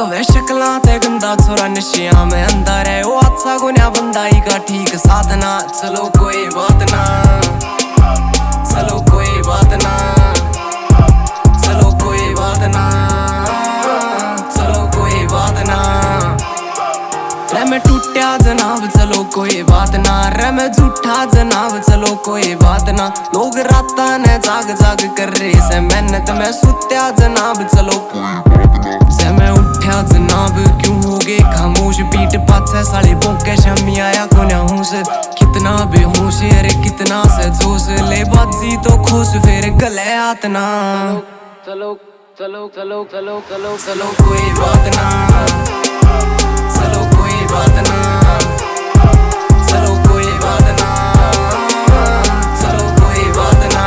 कवे शक्ला ते गंदा छोरा नशिया में अंदर है वो अच्छा गुन्या बंदा ही का ठीक साधना। चलो कोई बात ना, चलो कोई बात ना, चलो कोई बात ना, चलो कोई बात ना। रे मैं टूटा जनाब चलो कोई बात ना, रे मैं झूठा जनाब चलो कोई बात ना। लोग राता ने जाग जाग कर रहे से मेहनत में सुत्या जनाब चलो से मैं उठा जनाब क्यों हो गए खामोश। पीठ पाछे साले भौंके शमी आया कोन्या होश, कितना बेहोश अरे कितना से जोश। ले बाजी तो खुश फिर गले हाथ ना, चलो चलो चलो चलो चलो चलो कोई बात ना, चलो कोई बात ना, चलो कोई बात ना, चलो कोई बात ना।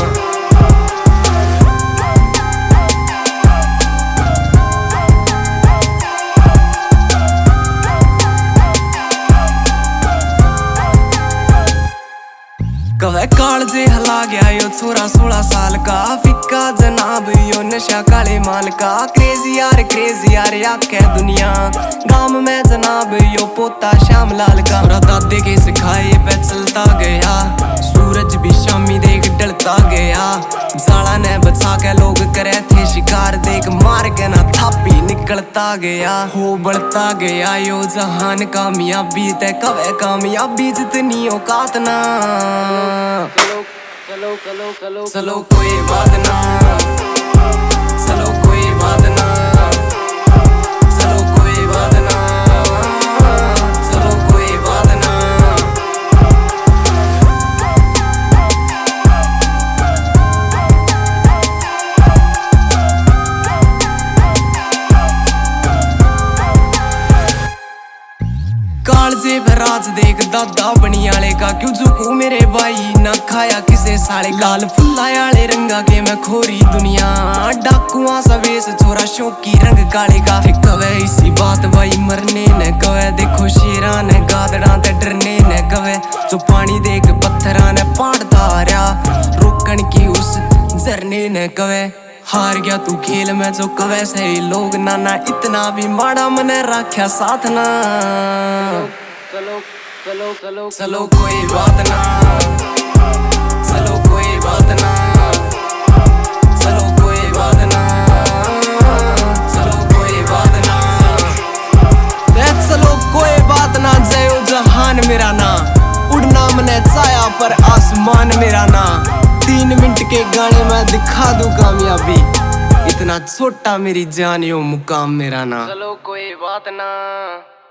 कवे कालजे हला गया यो छोरा 16 साल का, फिक्का जनाब यो नशा काले माल का। क्रेजी यार आखे दुनिया गांव में जनाब यो पोता श्याम लाल का। छोरा दादे के सिखाए पे चलता गया, सूरज भी शामी देख डलता गया। जाला ने बचा के लोग करे थे शिकार, देख मार के ना थापी निकलता गया। हो बढ़ता गया यो जहान कामयाबी ते कवे कामयाबी जितनी औकात ना। चलो चलो चलो चलो कोई बात ना, चलो कोई बात ना, चलो कोई बात ना, चलो कोई बात ना। कालजे पे राज देख दादा बनियाले का, क्यों झुकू मेरे भाई ना खाया किसे साले। लाल फुल्लायाले रंगा के मैं खोरी दुनिया, डाकुआ सा वेश छोरा शौकी रंग काले का। कवे इसी बात भाई मरने न कवे, देखो शेरा ने गादड़ा ते डरने न कवे। जो पानी देख पत्थरा ने पाड़ता रहा, रोकन की उस झरने न कवे। हार गया तू खेल में जो कवे सही लोग नाना, इतना भी माड़ा मने राख्या साथ ना। चलो चलो चलो चलो कोई बात ना, चलो कोई बात ना, चलो कोई बात ना, चलो कोई बात ना। चलो कोई बात ना, जयो जहान मेरा ना, उड़ना मने चाया पर आसमान मेरा ना। 3 मिनट के गाने में दिखा दूं कामयाबी, इतना छोटा मेरी जान यो मुकाम मेरा ना। चलो कोई बात ना।